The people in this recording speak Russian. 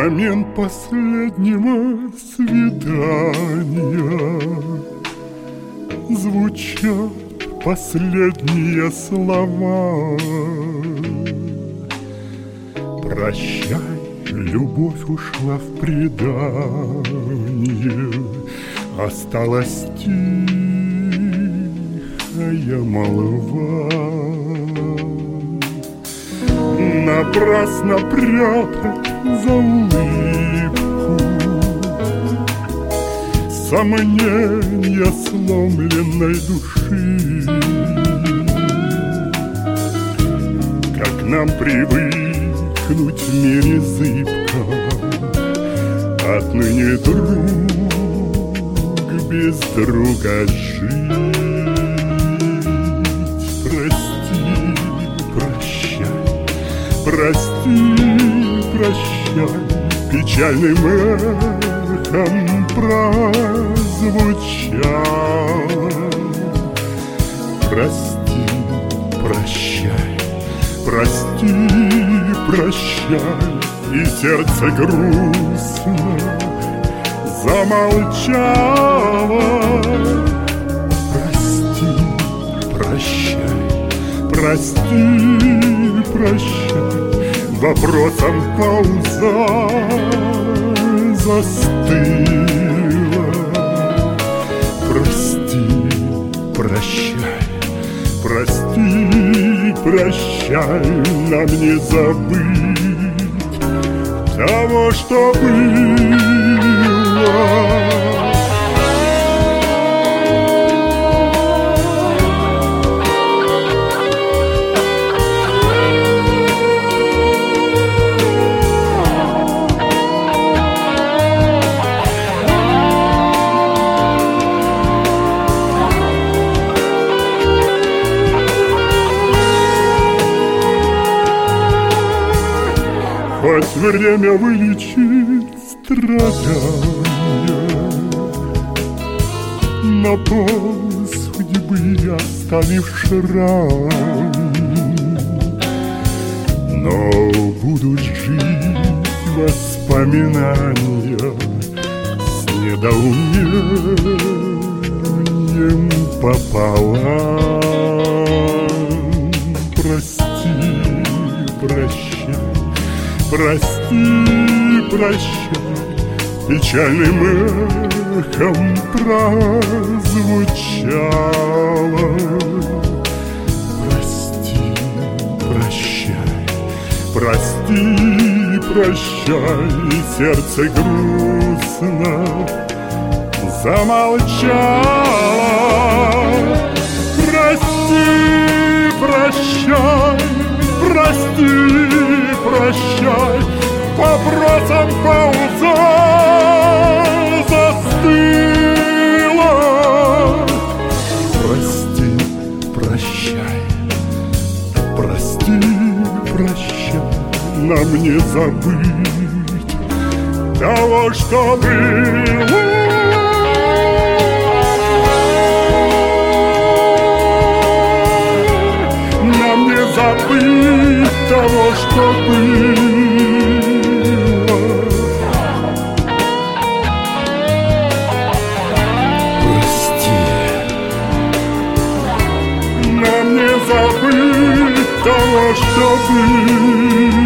момент последнего свидания звучат последние слова. Прощай, любовь ушла в предание, осталась тихая молва. Напрасно прятать за улыбку сомнения сломленной души. Как нам привыкнуть в мире зыбко, отныне друг без друга жить? Прости, прощай, печальным эхом прозвучало. Прости, прощай, прости, прощай, и сердце грустно замолчало. Прости, прощай, прости, прощай, вопросом пауза застыла. Прости, прощай, прости, прощай, нам не забыть того, что было. Хоть время вылечит страдания, но пол судьбы оставив шрам. Но будут жить воспоминания с недоумением пополам. Прости, прощай, прости, прощай, печальным эхом прозвучало. Прости, прощай, прости, прощай, и сердце грустно замолчало. Прости, прощай, прости, прощай, вопросом пауза застыла. Прости, прощай, прости, прощай, нам не забыть того, что было. Нам не забыть того, что было. Прости, нам не забыть того, что было.